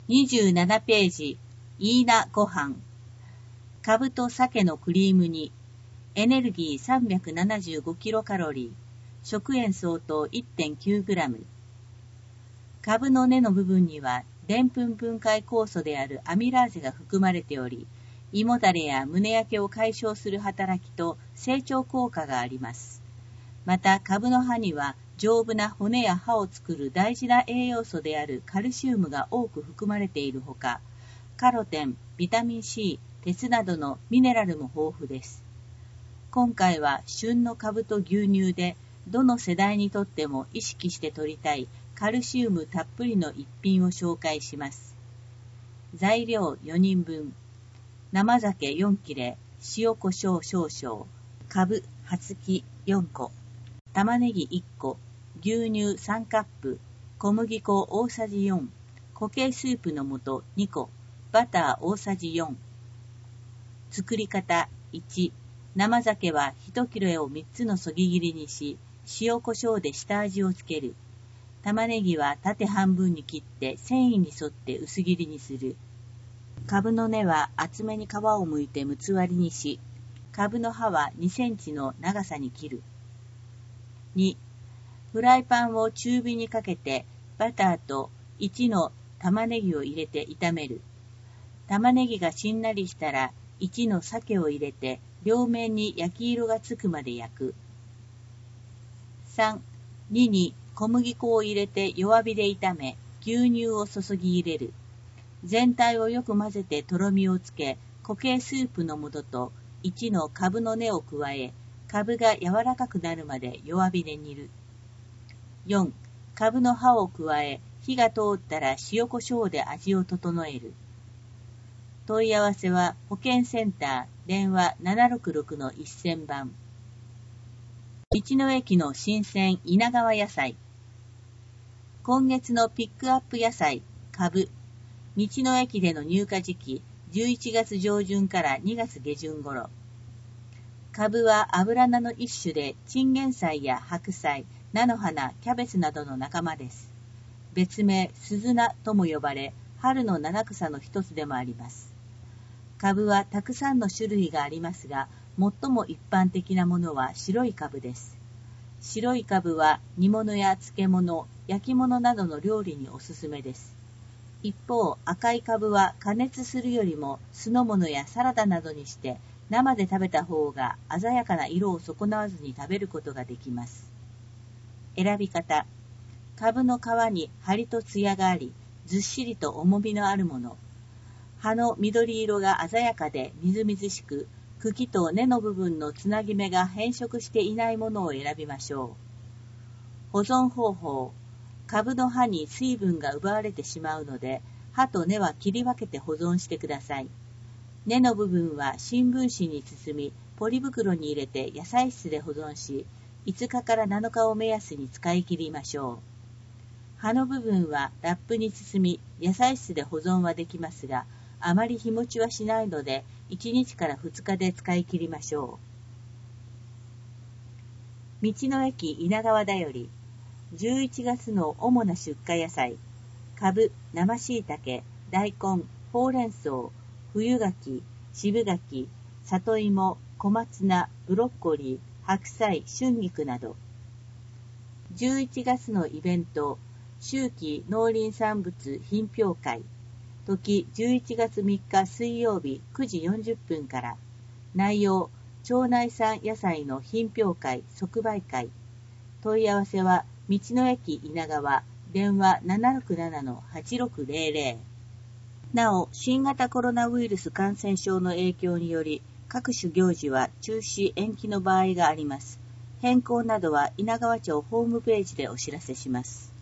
27ページ、いいなご飯。カブと鮭のクリーム煮。エネルギー375キロカロリー。食塩相当 1.9 グラム。カブの根の部分には、でんぷん分解酵素であるアミラーゼが含まれており、胃もたれや胸焼けを解消する働きと成長効果があります。また、カブの葉には、丈夫な骨や歯を作る大事な栄養素であるカルシウムが多く含まれているほか、カロテン、ビタミン C、鉄などのミネラルも豊富です。今回は旬のカブと牛乳で、どの世代にとっても意識して摂りたいカルシウムたっぷりの一品を紹介します。材料4人分。生鮭4切れ、塩コショウ少々、カブ、葉付き4個、玉ねぎ1個、牛乳3カップ、小麦粉大さじ4、固形スープの素2個、バター大さじ4。作り方1、生鮭は1切れを3つのそぎ切りにし、塩コショウで下味をつける。玉ねぎは縦半分に切って繊維に沿って薄切りにする。カブの根は厚めに皮を剥いて6つ割りにし、カブの葉は2センチの長さに切る。2、フライパンを中火にかけてバターと1の玉ねぎを入れて炒める。玉ねぎがしんなりしたら1の鮭を入れて両面に焼き色がつくまで焼く。3、2に小麦粉を入れて弱火で炒め、牛乳を注ぎ入れる。全体をよく混ぜてとろみをつけ、固形スープの素と1のカブの根を加え、カブが柔らかくなるまで弱火で煮る。4、カブの葉を加え、火が通ったら塩コショウで味を整える。問い合わせは保健センター電話 766-1000 番。道の駅の新鮮稲川野菜。今月のピックアップ野菜、カブ。道の駅での入荷時期、11月上旬から2月下旬頃。カブは油菜の一種で、チンゲン菜や白菜、菜の花、キャベツなどの仲間です。別名、鈴菜とも呼ばれ、春の七草の一つでもあります。カブはたくさんの種類がありますが、最も一般的なものは白いカブです。白いカブは煮物や漬物、焼き物などの料理におすすめです。一方、赤いカブは加熱するよりも酢の物やサラダなどにして生で食べた方が鮮やかな色を損なわずに食べることができます。選び方。カブの皮に張りと艶があり、ずっしりと重みのあるもの。葉の緑色が鮮やかでみずみずしく、茎と根の部分のつなぎ目が変色していないものを選びましょう。保存方法。カブの葉に水分が奪われてしまうので、葉と根は切り分けて保存してください。根の部分は新聞紙に包み、ポリ袋に入れて野菜室で保存し、5日から7日を目安に使い切りましょう。葉の部分はラップに包み、野菜室で保存はできますが、あまり日持ちはしないので、1日から2日で使い切りましょう。道の駅稲川だより、11月の主な出荷野菜、カブ、生椎茸、大根、ほうれん草、冬柿、渋柿、里芋、小松菜、ブロッコリー、白菜、春菊など。11月のイベント、秋季農林産物品評会、時11月3日水曜日9時40分から。内容、町内産野菜の品評会即売会。問い合わせは道の駅稲川、電話 767-8600。なお、新型コロナウイルス感染症の影響により、各種行事は中止延期の場合があります。変更などは稲川町ホームページでお知らせします。